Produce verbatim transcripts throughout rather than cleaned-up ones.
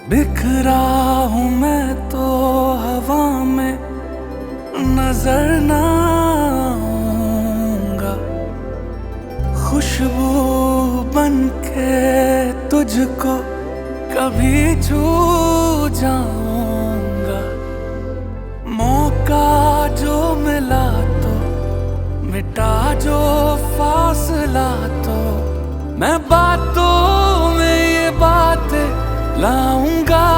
बिखरा हूँ मैं तो हवा में, नजर ना आऊंगा। खुशबू बन के तुझको कभी छू जाऊंगा। मौका जो मिला तो मिटा जो फासला, तो मैं बातों में ये बातें लाऊंगा।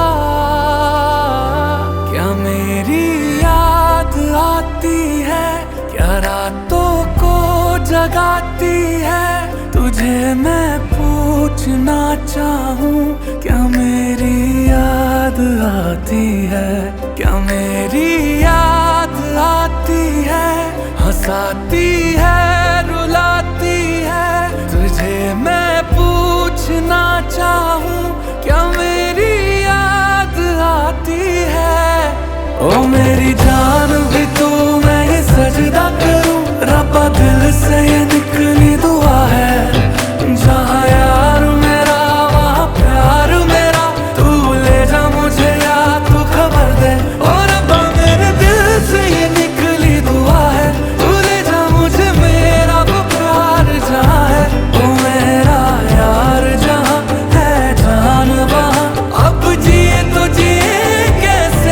क्या मेरी याद आती है, क्या रातों को जगाती है? तुझे मैं पूछना चाहूँ, क्या मेरी याद आती है? क्या मेरी याद आती है? हंसाती है, रुलाती है? तुझे मैं पूछना चाहूँ, क्या मेरी याद आती है? ओ मेरी जान भी तू, मैं ये सजदा करूं रब्बा, दिल से ये निकली दुआ है। जहाँ यार मेरा वहाँ प्यार मेरा, तू ले जा मुझे या तू खबर दे। ओ रब्बा मेरे दिल से ये निकली दुआ है, तू ले जा मुझे मेरा वो प्यार जहाँ है। ओ मेरा यार जहाँ है जान वहाँ, अब जिए तो जिए कैसे?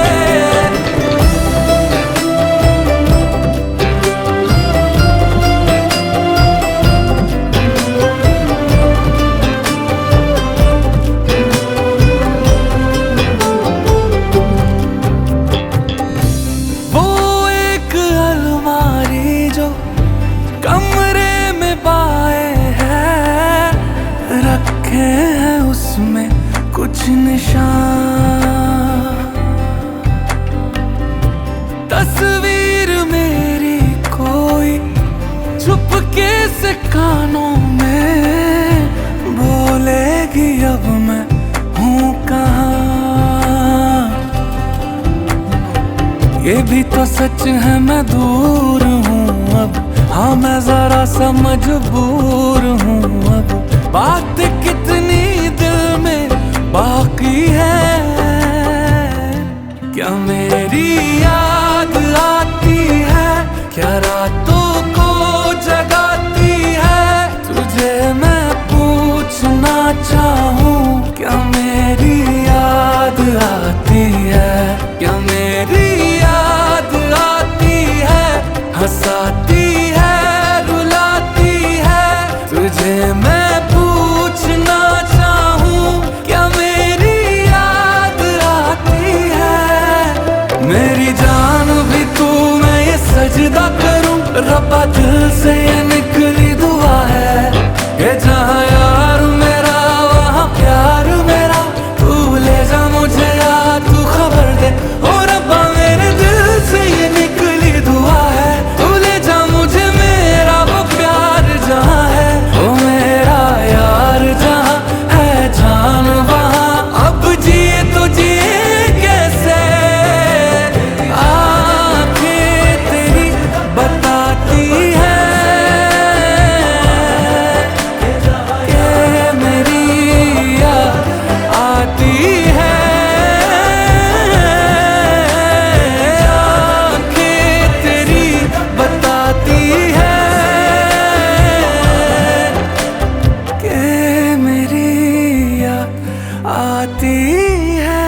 कमरे में पाए हैं, रखे हैं उसमें कुछ निशान। तस्वीर मेरी कोई चुपके से कानों में बोलेगी, अब मैं हूँ कहाँ? ये भी तो सच है मैं दूर हूँ अब, हाँ मैं जरा सा मजबूर हूँ अब। बात कितनी दिल में बाकी है, क्या मेरी याद आती है? क्या रातों को जगाती है? तुझे मैं पूछना चाहूँ, क्या मेरी याद आती है? क्या मेरी याद आती है? हंसाती है, रुलाती है? तुझे मैं पूछना चाहूँ, क्या मेरी याद आती है? मेरी जान भी तू, मैं ये सजदा करूं रब्बा, दिल से ये निकली दुआ है। ये जहाँ यार मेरा वहाँ प्यार मेरा, तू ले जा मुझे या तू खबर दे। ओ रब्बा मेरे दिल से ये निकली दुआ है, तू ले जा मुझे मेरा वो प्यार जहाँ है। ओ मेरा यार जहाँ है जान वहाँ, अब जिए तो जिए कैसे? आँखें तेरी बताती है कि मेरी याद आती है। आँखें तेरी बताती है कि मेरी याद आती है।